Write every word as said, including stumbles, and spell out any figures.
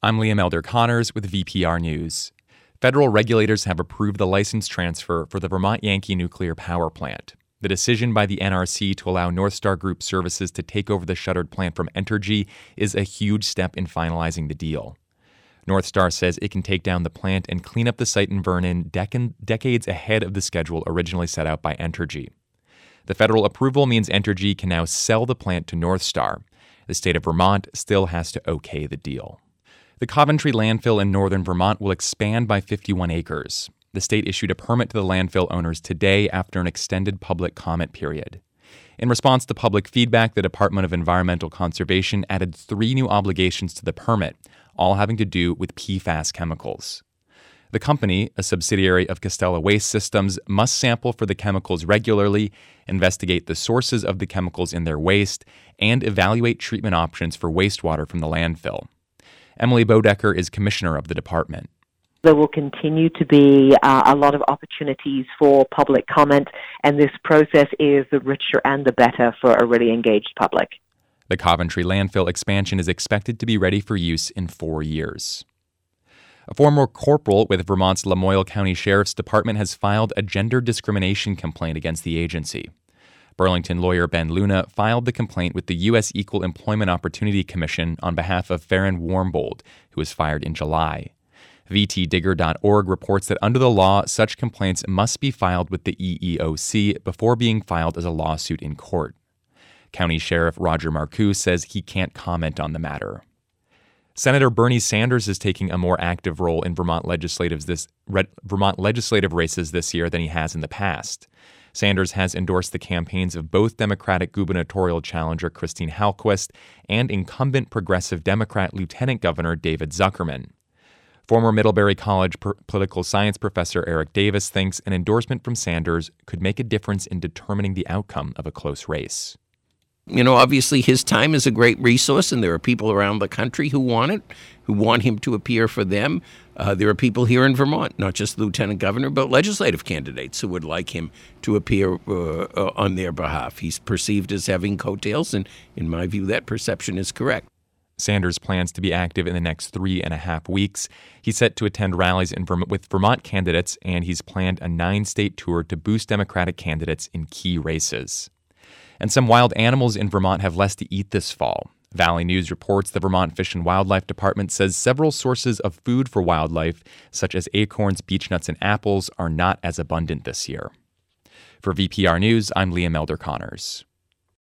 I'm Liam Elder Connors with V P R News. Federal regulators have approved the license transfer for the Vermont Yankee Nuclear Power Plant. The decision by the N R C to allow Northstar Group Services to take over the shuttered plant from Entergy is a huge step in finalizing the deal. Northstar says it can take down the plant and clean up the site in Vernon dec- decades ahead of the schedule originally set out by Entergy. The federal approval means Entergy can now sell the plant to Northstar. The state of Vermont still has to okay the deal. The Coventry landfill in northern Vermont will expand by fifty-one acres. The state issued a permit to the landfill owners today after an extended public comment period. In response to public feedback, the Department of Environmental Conservation added three new obligations to the permit, all having to do with P FAS chemicals. The company, a subsidiary of Castella Waste Systems, must sample for the chemicals regularly, investigate the sources of the chemicals in their waste, and evaluate treatment options for wastewater from the landfill. Emily Bodecker is commissioner of the department. There will continue to be uh, a lot of opportunities for public comment, and this process is the richer and the better for a really engaged public. The Coventry landfill expansion is expected to be ready for use in four years. A former corporal with Vermont's Lamoille County Sheriff's Department has filed a gender discrimination complaint against the agency. Burlington lawyer Ben Luna filed the complaint with the U S Equal Employment Opportunity Commission on behalf of Farron Warmbold, who was fired in July. V T digger dot org reports that under the law, such complaints must be filed with the E E O C before being filed as a lawsuit in court. County Sheriff Roger Marcoux says he can't comment on the matter. Senator Bernie Sanders is taking a more active role in Vermont legislative, this, Vermont legislative races this year than he has in the past. Sanders has endorsed the campaigns of both Democratic gubernatorial challenger Christine Hallquist and incumbent Progressive Democrat Lieutenant Governor David Zuckerman. Former Middlebury College per- political science professor Eric Davis thinks an endorsement from Sanders could make a difference in determining the outcome of a close race. You know, obviously his time is a great resource, and there are people around the country who want it, who want him to appear for them. Uh, there are people here in Vermont, not just lieutenant governor, but legislative candidates who would like him to appear uh, uh, on their behalf. He's perceived as having coattails, and in my view, that perception is correct. Sanders plans to be active in the next three and a half weeks. He's set to attend rallies in Verm- with Vermont candidates, and he's planned a nine-state tour to boost Democratic candidates in key races. And some wild animals in Vermont have less to eat this fall. Valley News reports the Vermont Fish and Wildlife Department says several sources of food for wildlife, such as acorns, beechnuts, and apples, are not as abundant this year. For V P R News, I'm Liam Elder Connors.